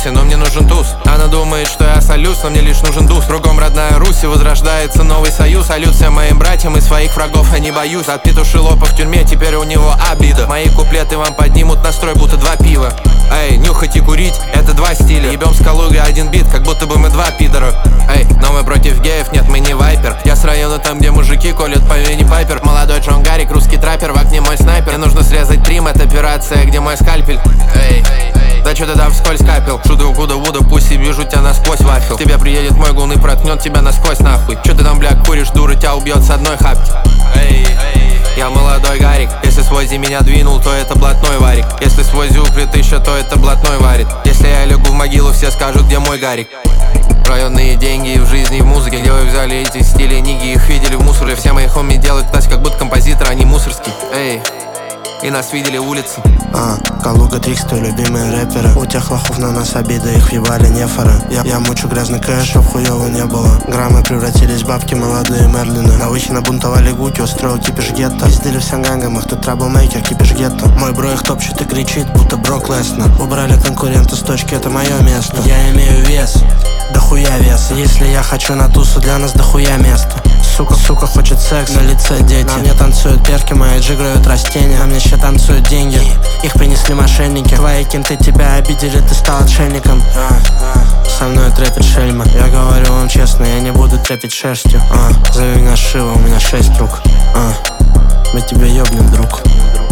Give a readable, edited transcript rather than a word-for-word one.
тусе, но мне нужен туз. Она думает, что я солюсь, но мне лишь нужен дух. Кругом родная Русь, и возрождается новый союз. Салют всем моим братьям, и своих врагов я не боюсь. От петушилопа в тюрьме, теперь у него обида. Мои куплеты вам поднимут настрой, будто 2 пива. Эй, нюхать и курить, это 2 стиля. Ебем с Калугой 1 бит, как будто бы мы 2 пидора. Эй, но мы против геев, нет, мы не вайпер. Я с района там, где мужики колют по Винни Пайпер. Молодой Джон Гаррик, русский траппер, в окне мой снайпер. Мне нужно срезать трим, это операция, где мой скальпель. Эй, да чё ты там вскользь капел? Шуду Вуда, пусть и бежу тебя насквозь вафел. К тебе приедет мой гун и проткнет тебя насквозь нахуй. Чё ты там, бля, куришь, дура, тебя убьет с одной хапки. Эй, я молодой Гарик. Если свой меня двинул, то это блатной варик. Если свой упрет еще, то это блатной варит. Если я лягу в могилу, все скажут, где мой Гарик. Районные деньги и в жизни, и в музыке. Где вы взяли эти стили, ниги, их видели в мусоре. Все мои хоми делают класс, как будто композитор, а не мусорский. Эй, и нас видели улицы. Калуга, Трикстер, любимые рэперы. У тех лохов на нас обиды, их въебали нефоры. Я мучу грязный кэш, чтоб хуёво не было. Граммы превратились в бабки, молодые Мерлины. Научно бунтовали гуки, устроил кипиш гетто. Пиздили всем гангам, их тут траблмейкер, кипиш гетто. Мой бро их топчет и кричит, будто Брок Леснер. Убрали конкурента с точки, это мое место. Я имею вес, дохуя веса. Если я хочу на тусу, для нас дохуя места. Сука хочет секс, на лице дети. На мне танцуют перки, мои джиграют растения. На мне еще танцуют деньги, их принесли мошенники. Твои кенты тебя обидели, ты стал отшельником. Со мной трэпит шельма. Я говорю вам честно, я не буду трэпить шерстью. Зови меня Шива, у меня 6 рук. Мы тебя ёбнем, друг.